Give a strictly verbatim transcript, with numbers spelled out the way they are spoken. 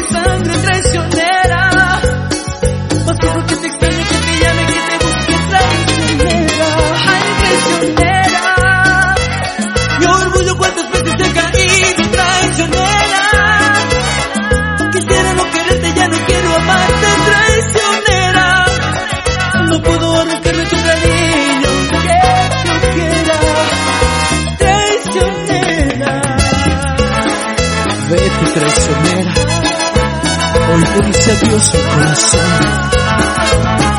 mi sangre traicionera. Más lejos que te extrañe, que te llame, que te busque traicionera. Ay, traicionera. Mi orgullo cuántas veces te ha caído traicionera. Quisiera no quererte, ya no quiero amarte traicionera. No puedo arrancarme tu cariño, que yo quiera traicionera. Vete traicionera, hoy te dice adiós mi corazón.